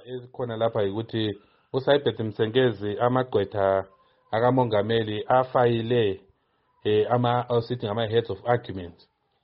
ezikhona lapha ukuthi uSayibeth Msengezi amagqwetha akamongameli afayile sithi ngama-heads of argument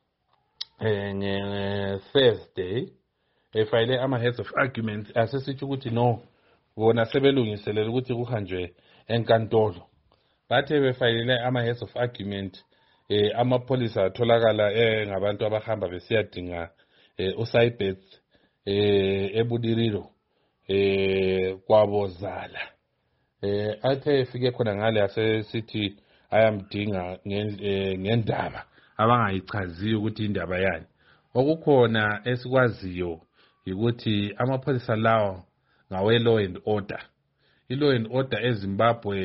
nge-Thursday efayile ama-heads of argument asesithi ukuthi no bona sebelungiselela ukuthi kuhanjwe enkantolo. Bathe befayile ama-heads of argument amapholisa atholakala ngabantu abahamba besiyadinga uSayibeth ebuliriro kwabozala. Athe efike khona ngale asesithi ayamdinga ngendaba abangayichaziyo ukuthi indaba yani. Okukhona esikwaziyo ukuthi amapholisa lawo ngawe law and order. I-law and order eZimbabwe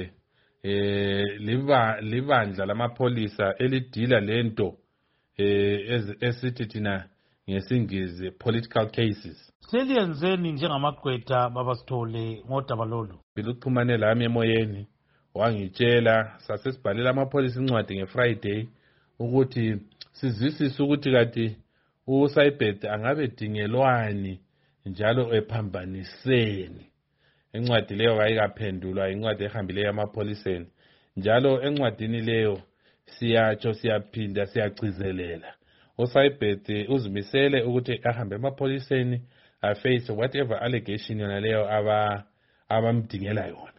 libandla lamapholisa elidila lento esithi thina ngesingisi political cases. Seliyenzeni njengamagqwetha baba Sithole ngodaba lolu? Biluxhumane lami emoyeni wangitshela sasesibhalela amapholisa incwadi ngeFriday ukuthi sizwisise ukuthi kati uSayibeth angabe dingelwani njalo ephambaniseni. Encwadi leyo kayikaphendulwa incwadi ehambileyo amapholiseni njalo encwadini leyo siyatsho siyaphinda siyagcizelela uSayibeth uzimisele ukuthi ahambe emapholiseni face whatever allegation yona leyo abamdingela yona.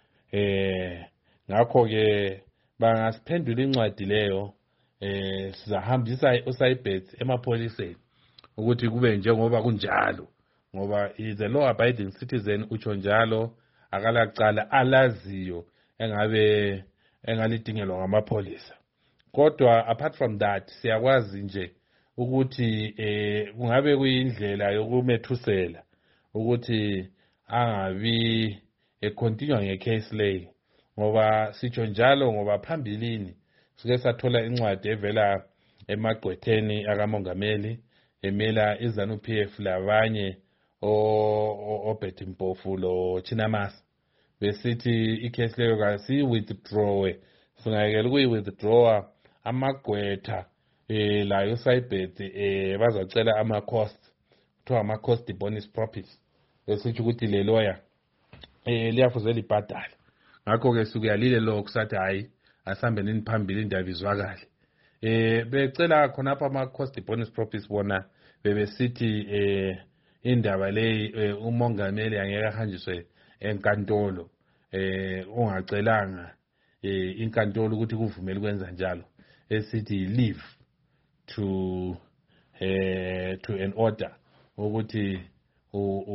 Ngakho ke bangasiphendula incwadi leyo sizahambisa uSayibeth emapholiseni ukuthi kube njengoba kunjalo ngoba is a law abiding citizen utsho njalo akalacala alaziyo engalidingelwa ngamapholisa. Kodwa apart from that siyakwazi nje ukuthi kungabe kuyindlela yokumethusela ukuthi angabi continue ngecase lay ngoba sitsho njalo ngoba phambilini sike sathola incwadi evela emagqwetheni akamongameli emela iZANU-PF labanye oBetty Mpofu lo Chinamasa besithi icase leyo kasi withdraw singayekela ukuyi-withdrawa amagqwetha la uSayibeth bazacela ama-cost kuthiwa ama-cost bonus profits besithi ukuthi le lawyer liyafuze libhadale. Ngakho-ke sukuyalile lo kusathi hayi asambe nini phambili indaba izwakale. Becela khonapha ama-cost bonus profits bona bebesithi indaba leyi umongameli angeke ahanjiswe enkantolo ungacelanga inkantolo ukuthi kuvumele ukwenza njalo esithi leave to an order ukuthi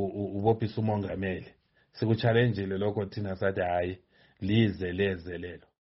ubophisa umongameli sikuchallenge lokho thina sathi hayi lize leze lelo.